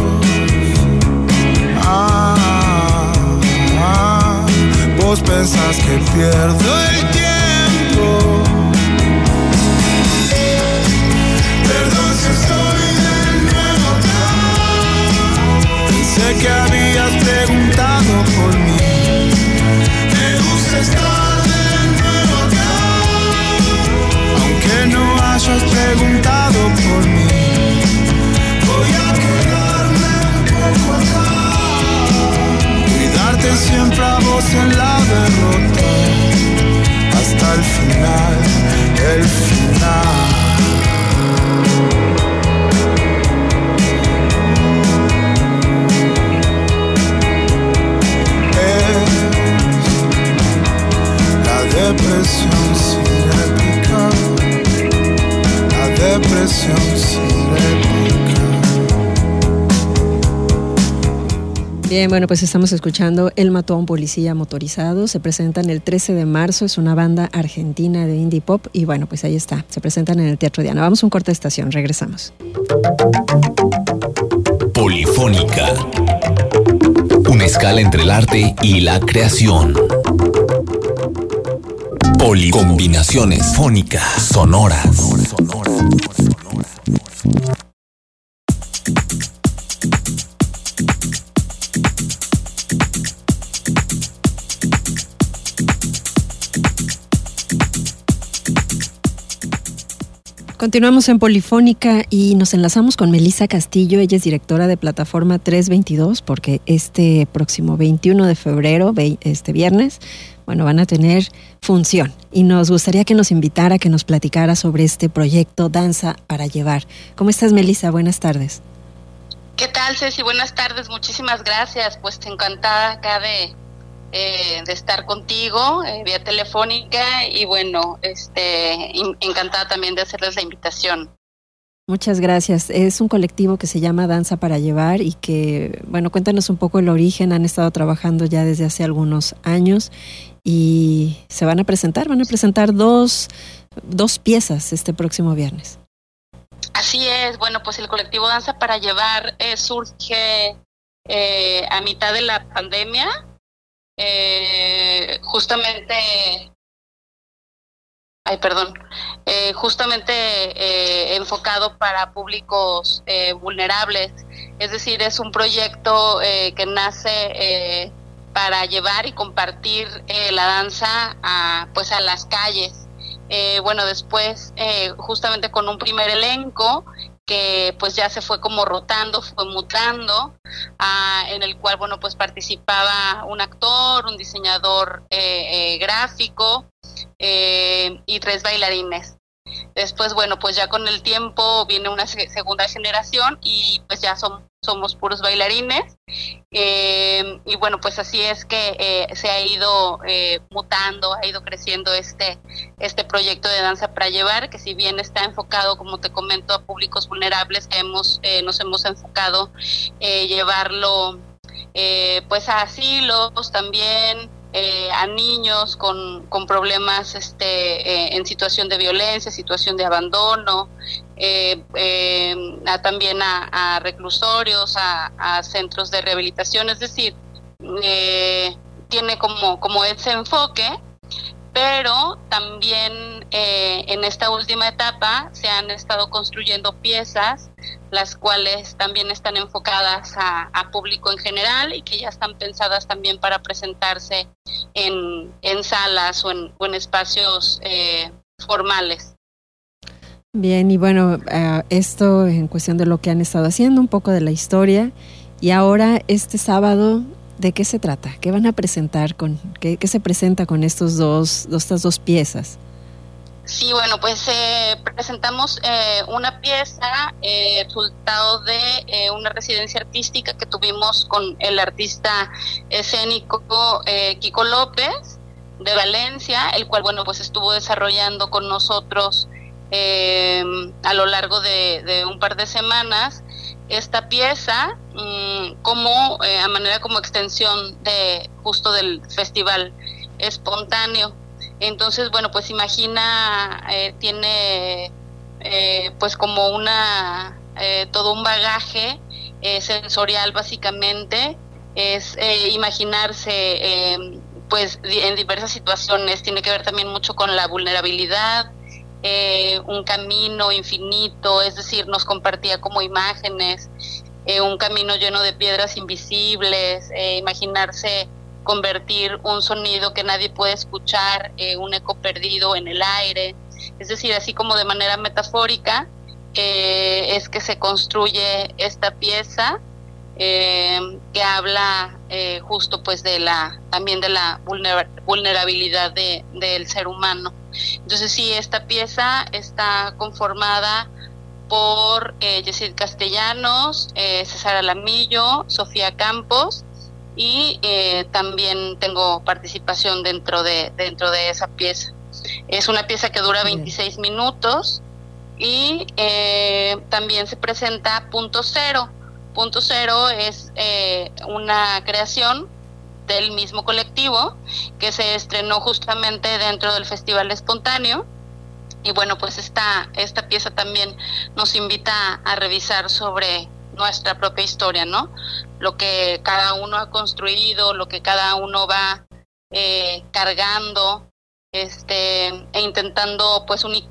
Vos pensás que pierdo el tiempo. Perdón si estoy de nuevo acá. Pensé que habías preguntado por mí. Me gusta estar de nuevo acá. Aunque no hayas preguntado por mí, voy a quedarme un poco acá. Cuidarte siempre a vos en la derrota. Hasta el final, el final. Depresión sin réplica. La depresión sin réplica. Bien, bueno, pues estamos escuchando Él mató a un policía motorizado. Se presentan el 13 de marzo, es una banda argentina de indie pop y bueno, pues ahí está, se presentan en el Teatro Diana. Vamos a un corte de estación, regresamos. Polifónica. Una escala entre el arte y la creación. Combinaciones fónicas sonoras. Continuamos en Polifónica y nos enlazamos con Melissa Castillo. Ella es directora de Plataforma 322 porque este próximo 21 de febrero, este viernes, bueno, van a tener función y nos gustaría que nos invitara, que nos platicara sobre este proyecto Danza para Llevar. ¿Cómo estás, Melissa? Buenas tardes. ¿Qué tal, Ceci? Buenas tardes, muchísimas gracias. Pues encantada acá de estar contigo vía telefónica y bueno, encantada también de hacerles la invitación. Muchas gracias. Es un colectivo que se llama Danza para Llevar y que, bueno, cuéntanos un poco el origen. Han estado trabajando ya desde hace algunos años y van a presentar dos piezas este próximo viernes. Así es. Bueno, pues el colectivo Danza para Llevar surge a mitad de la pandemia, justamente enfocado para públicos vulnerables. Es decir, es un proyecto que nace para llevar y compartir la danza a las calles. Bueno, después justamente con un primer elenco que pues ya se fue como rotando, fue mutando, en el cual bueno pues participaba un actor, un diseñador gráfico y 3 bailarines. Después, bueno, pues ya con el tiempo viene una segunda generación y pues ya somos puros bailarines. Y bueno, pues así es que se ha ido mutando, ha ido creciendo este proyecto de Danza para Llevar, que si bien está enfocado, como te comento, a públicos vulnerables, que nos hemos enfocado llevarlo pues a asilos también, a niños con problemas en situación de violencia, situación de abandono, también a reclusorios, a centros de rehabilitación. Es decir, tiene como ese enfoque, pero también en esta última etapa se han estado construyendo piezas, las cuales también están enfocadas a público en general y que ya están pensadas también para presentarse en salas o en espacios formales. Bien, y bueno, esto en cuestión de lo que han estado haciendo, un poco de la historia, y ahora este sábado, ¿de qué se trata? ¿Qué van a presentar? ¿Qué se presenta con estas dos piezas? Sí, bueno, pues presentamos una pieza, resultado de una residencia artística que tuvimos con el artista escénico Kiko López de Valencia, el cual, bueno, pues estuvo desarrollando con nosotros a lo largo de un par de semanas esta pieza, a manera como extensión de justo del festival espontáneo. Entonces, bueno, pues imagina, tiene pues como todo un bagaje sensorial, básicamente. Es imaginarse pues en diversas situaciones. Tiene que ver también mucho con la vulnerabilidad, un camino infinito, es decir, nos compartía como imágenes, un camino lleno de piedras invisibles, imaginarse convertir un sonido que nadie puede escuchar, un eco perdido en el aire. Es decir, así como de manera metafórica es que se construye esta pieza que habla justo pues también de la vulnerabilidad del ser humano. Entonces sí, esta pieza está conformada por Yesid Castellanos, César Alamillo, Sofía Campos, y también tengo participación dentro de esa pieza. Es una pieza que dura 26 minutos y también se presenta Punto Cero. Punto Cero es una creación del mismo colectivo que se estrenó justamente dentro del Festival Espontáneo. Y bueno, pues esta pieza también nos invita a revisar sobre nuestra propia historia, ¿no? Lo que cada uno ha construido, lo que cada uno va cargando, e intentando pues unir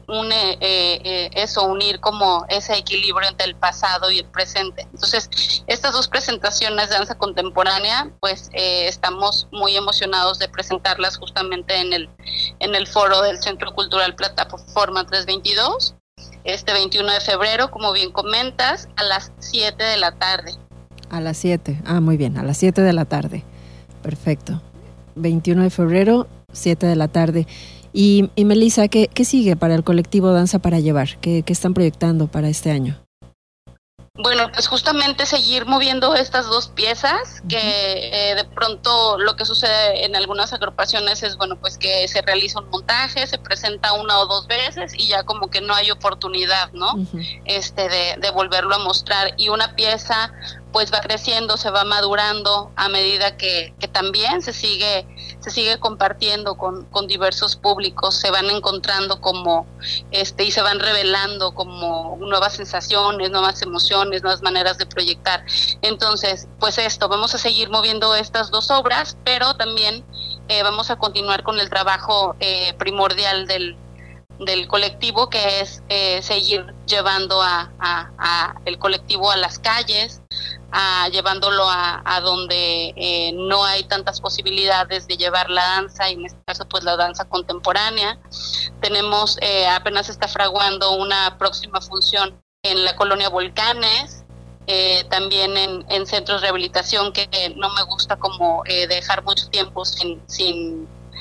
como ese equilibrio entre el pasado y el presente. Entonces, estas dos presentaciones de danza contemporánea, pues estamos muy emocionados de presentarlas justamente en el foro del Centro Cultural Plataforma 322, este 21 de febrero, como bien comentas, a las 7 de la tarde. A las 7, muy bien, a las 7 de la tarde. Perfecto. 21 de febrero, 7 de la tarde. Y Melissa, ¿qué sigue para el colectivo Danza para Llevar? ¿Qué están proyectando para este año? Bueno, pues justamente seguir moviendo estas dos piezas, que de pronto lo que sucede en algunas agrupaciones es, bueno, pues que se realiza un montaje, se presenta una o dos veces y ya como que no hay oportunidad, ¿no? De volverlo a mostrar. Y una pieza pues va creciendo, se va madurando a medida que también se sigue compartiendo con diversos públicos, se van encontrando como y se van revelando como nuevas sensaciones, nuevas emociones, nuevas maneras de proyectar. Entonces, pues vamos a seguir moviendo estas dos obras, pero también vamos a continuar con el trabajo primordial del colectivo, que es seguir llevando a el colectivo a las calles, llevándolo a donde no hay tantas posibilidades de llevar la danza, y en este caso pues la danza contemporánea. Tenemos apenas está fraguando una próxima función en la colonia Volcanes, también en centros de rehabilitación, que no me gusta como dejar mucho tiempo sin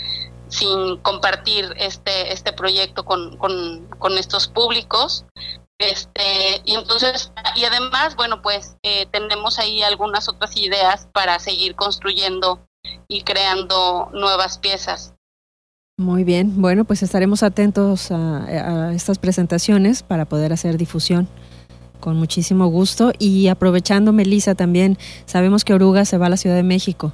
sin compartir este proyecto con estos públicos. Y entonces, y además, bueno, pues tenemos ahí algunas otras ideas para seguir construyendo y creando nuevas piezas. Muy bien, bueno, pues estaremos atentos a estas presentaciones para poder hacer difusión con muchísimo gusto. Y aprovechando, Melissa, también sabemos que Orugas se va a la Ciudad de México.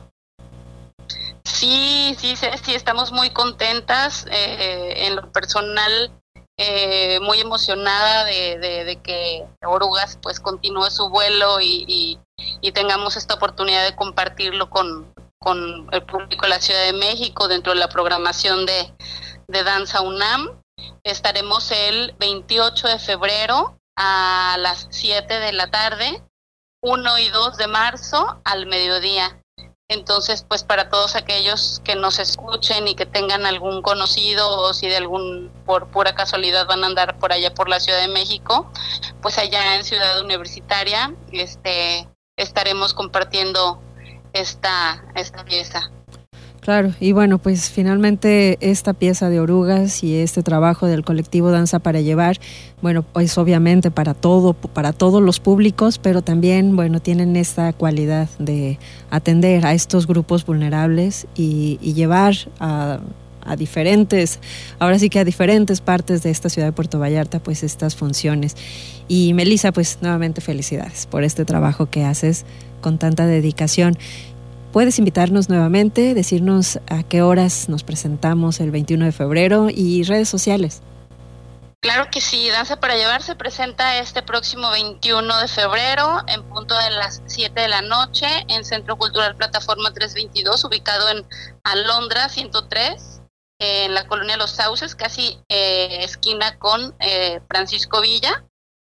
Sí, estamos muy contentas, en lo personal, muy emocionada de que Orugas pues continúe su vuelo y tengamos esta oportunidad de compartirlo con el público de la Ciudad de México dentro de la programación de Danza UNAM. Estaremos el 28 de febrero a las 7 de la tarde, 1 y 2 de marzo al mediodía. Entonces, pues para todos aquellos que nos escuchen y que tengan algún conocido, o si por pura casualidad van a andar por allá por la Ciudad de México, pues allá en Ciudad Universitaria estaremos compartiendo esta pieza. Claro, y bueno, pues finalmente esta pieza de Orugas y este trabajo del colectivo Danza para Llevar, bueno, pues obviamente para todos los públicos, pero también, bueno, tienen esta cualidad de atender a estos grupos vulnerables y llevar a diferentes partes de esta ciudad de Puerto Vallarta, pues estas funciones. Y Melissa, pues nuevamente felicidades por este trabajo que haces con tanta dedicación. ¿Puedes invitarnos nuevamente, decirnos a qué horas nos presentamos el 21 de febrero y redes sociales? Claro que sí, Danza para Llevar se presenta este próximo 21 de febrero en punto de las 7 de la noche en Centro Cultural Plataforma 322, ubicado en Alondra 103, en la colonia Los Sauces, casi esquina con Francisco Villa.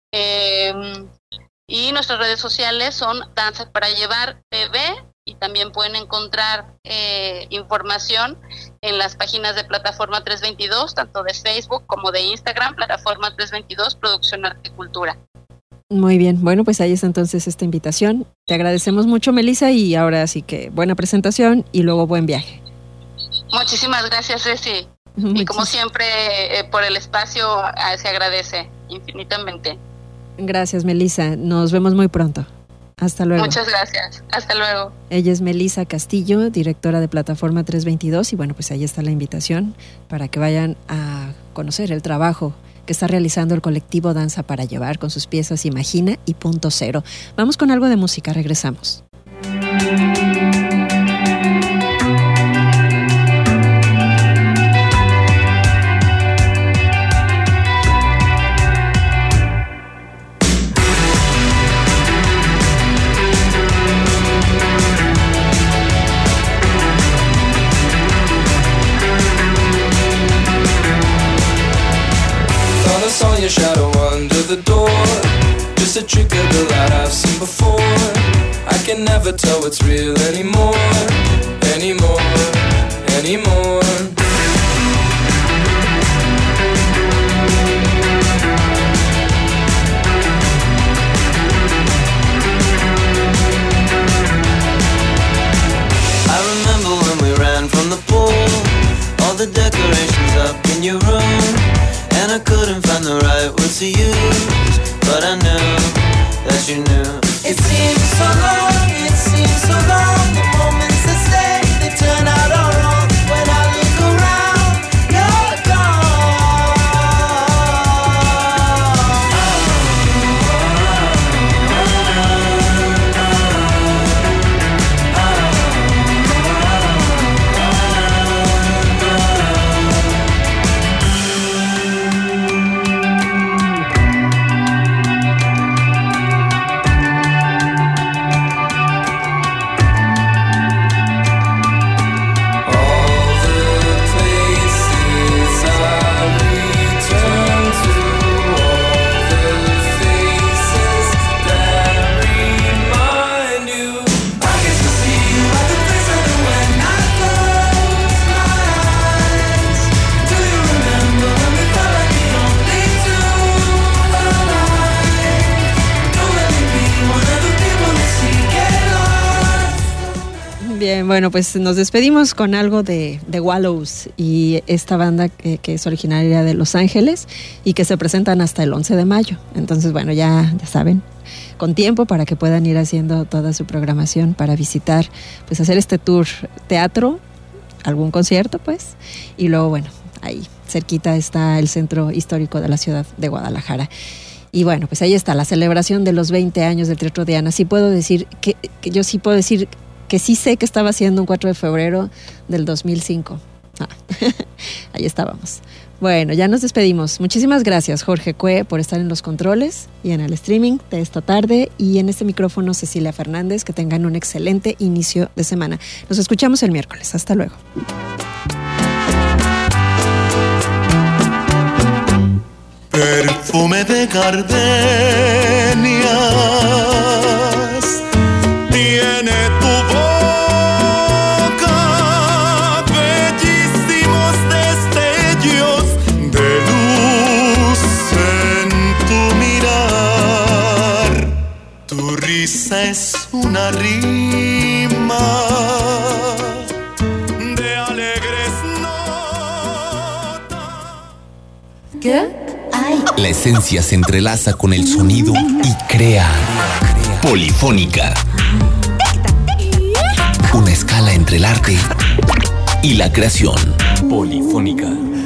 Y nuestras redes sociales son Danza para Llevar TV, y también pueden encontrar información en las páginas de Plataforma 322, tanto de Facebook como de Instagram, Plataforma 322, Producción Arte y Cultura. Muy bien, bueno, pues ahí está entonces esta invitación. Te agradecemos mucho, Melissa, y ahora sí que buena presentación y luego buen viaje. Muchísimas gracias, Ceci. Y como siempre, por el espacio se agradece infinitamente. Gracias, Melissa. Nos vemos muy pronto. Hasta luego. Muchas gracias. Hasta luego. Ella es Melissa Castillo, directora de Plataforma 322, y bueno, pues ahí está la invitación para que vayan a conocer el trabajo que está realizando el colectivo Danza para Llevar con sus piezas Imagina y Punto Cero. Vamos con algo de música, regresamos. Saw your shadow under the door. Just a trick of the light I've seen before. I can never tell what's real anymore. Anymore, anymore. I remember when we ran from the pool. All the decorations up in your room. And I couldn't find the right words to use, but I knew that you knew. It seems so long, the moments that stay, they turn out all wrong. When I look around, you're Bien, bueno, pues nos despedimos con algo de Wallows y esta banda que es originaria de Los Ángeles y que se presentan hasta el 11 de mayo. Entonces, bueno, ya saben, con tiempo para que puedan ir haciendo toda su programación para visitar, pues hacer este tour teatro, algún concierto, pues, y luego, bueno, ahí cerquita está el centro histórico de la ciudad de Guadalajara. Y bueno, pues ahí está la celebración de los 20 años del Teatro Diana. Sí puedo decir que yo sí puedo decir que sí sé que estaba haciendo un 4 de febrero del 2005. Ahí estábamos. Bueno, ya nos despedimos. Muchísimas gracias, Jorge Cue, por estar en los controles y en el streaming de esta tarde. Y en este micrófono, Cecilia Fernández. Que tengan un excelente inicio de semana. Nos escuchamos el miércoles. Hasta luego. Perfume de gardenias tiene tu boca, bellísimos destellos de luz en tu mirar. Tu risa es una rima de alegres notas. ¿Qué? La esencia se entrelaza con el sonido y crea Polifónica. Una escala entre el arte y la creación. Polifónica.